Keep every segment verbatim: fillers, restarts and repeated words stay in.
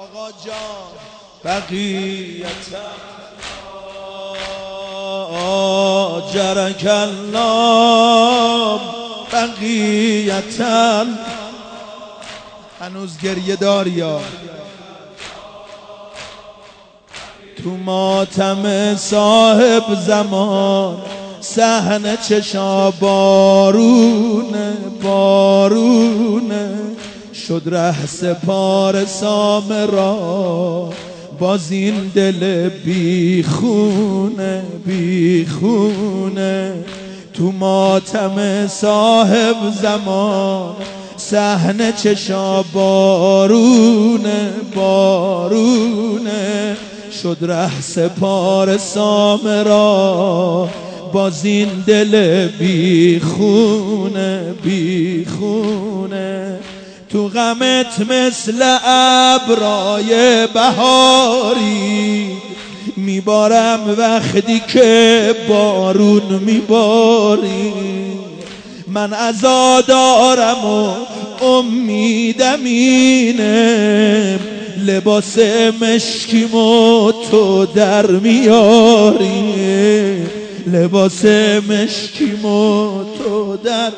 آقا جان بقیت آجرک الله بقیت. هنوز گریه داریا تو ماتم صاحب زمان، صحنه چشا بارونه بارونه، شد ره سپار سامرا باز این دل بیخونه بیخونه. تو ماتم صاحب زمان، صحنه چشا بارونه بارونه، شد ره سپار سامرا باز این دل بیخونه بیخونه. تو غمت مثل ابرای بهاری میبارم وقتی که بارون میباری. من عزادارم و امیدم اینه، لباس مشکیمو تو در میاری، لباس مشکیمو تو در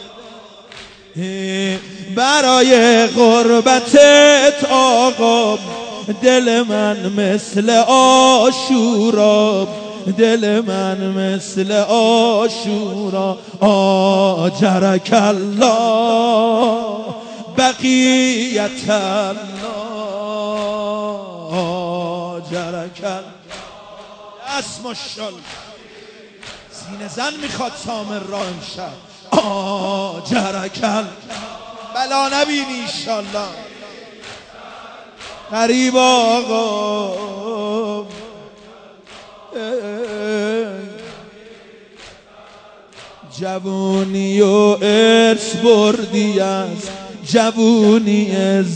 برای غربتت آقا. دل من مثل عاشورا، دل من مثل عاشورا. آجرک الله بقیت الله آجرک الله. اسم ماشاءالله سینه زن میخواد سامر را امشب. آجرک الله بلا نبینی انشالله غریب آقا. جوونی و ارث بردی از جوونی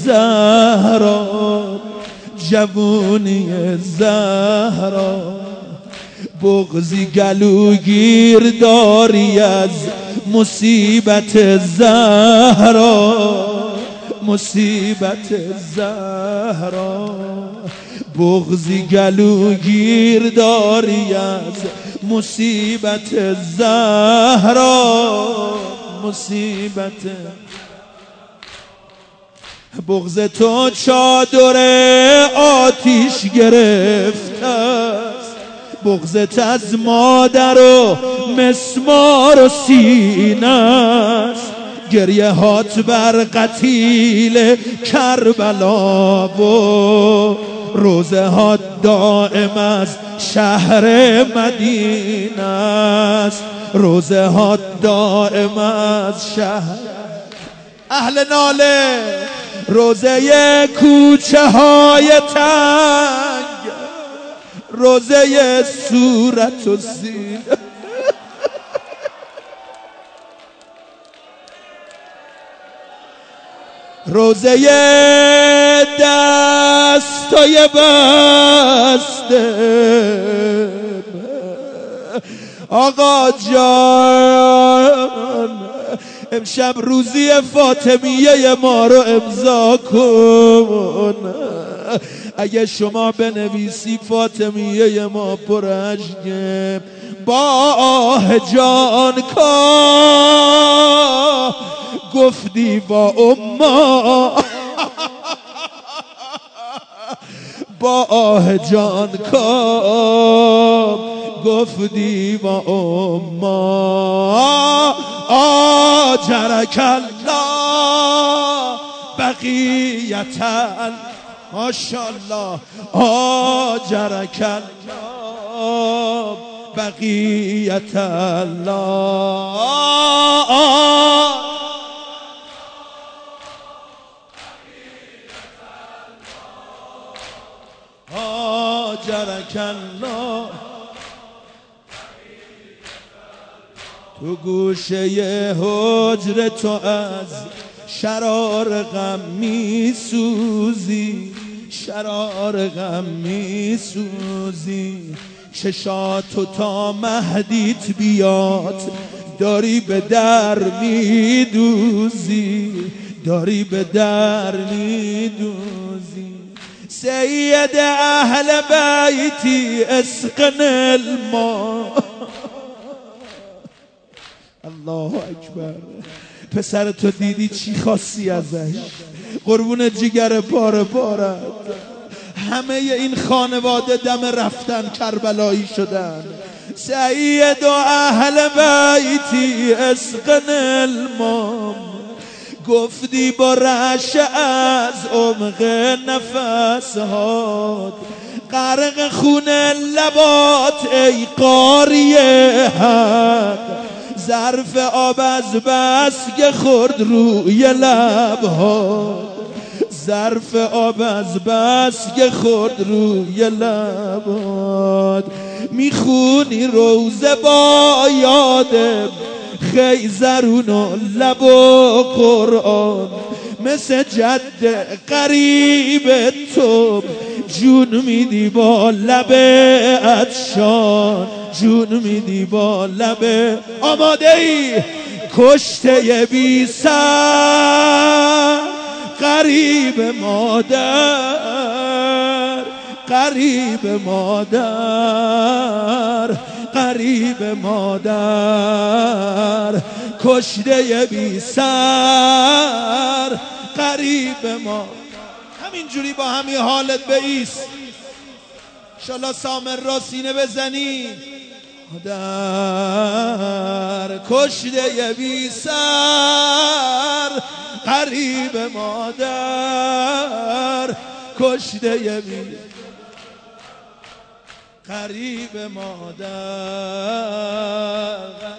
زهرا، جوونی زهرا. بغضی گلوگیر داری از مصیبت زهرا، مصیبت زهرا. بغضی گلوگیر داری از مصیبت زهرا، مصیبت. بغض تو چادر آتیش گرفته است، بغضت از مادر و مسمار و سینه است. گریه هات بر قتیل کربلا و روزه هات دائم از شهر مدینه است، روزه هات دائم از شهر اهل ناله. روزه کوچه های تنگ، روزه صورت و سینه. روزه دستای بسته آقا جان. امشب روزی فاطمیه ما رو امضا کن. اگه شما بنویسی فاطمیه ما پرشگه با آه جان کا گفتی با اما، با آه جان کا گفتی با اما. آجرک الله بقیت الله ماشاءالله. آجرک الله بقیت الله. آجرک الله. تو گوشه حجر تو از شرار غم می سوزی، شرار غم می سوزی. چشاتو تا مهدیت بیاد داری به در می دوزی، داری به در می دوزی. سید اهل بیتی اسقن الماء. الله اکبر. پسر تو دیدی چی خواستی ازش؟ قربون جگر پاره پارت. همه این خانواده دم رفتن کربلایی شدن. سید و اهل بیتی اسقن الماء. گفتی با رعشه از عمق نفسهات، غرق خون لبات ای قاری حق. ظرف آب از بس که خورد روی لبهات، ظرف آب از بس که خورد روی لبات. میخونی روزه با یاد خیزرون و لب و قرآن، مثل جد قریب تو جون میدی با لب عطشان، جون میدی با لب. آماده ای؟ کشته بی سر قریب مادر، قریب مادر، قریب مادر. کشته بی سر قریب ما. همینجوری با همین حالت بایست. انشالله سامر را سینه بزنی. مادر کشته بی سر قریب مادر، کشته بی قریب مادر.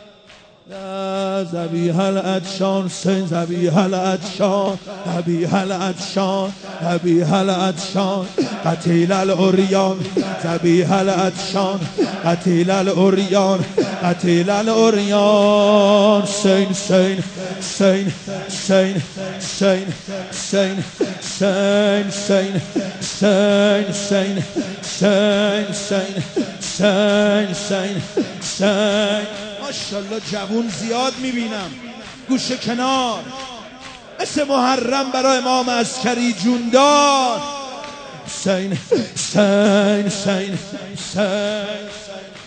ذبیح العطشان سین، ذبیح العطشان، ذبیح العطشان، ذبیح العطشان، قتیل العریان، ذبیح العطشان، قتیل العریان، قتیل العریان. سین سین سین سین سین سین سین سین سین سین سین سین سین سین سین. ماشاءالله جوون زیاد میبینم. گوشه کنار مثل محرم برای امام عسکری جون دار. سین سین سین سین.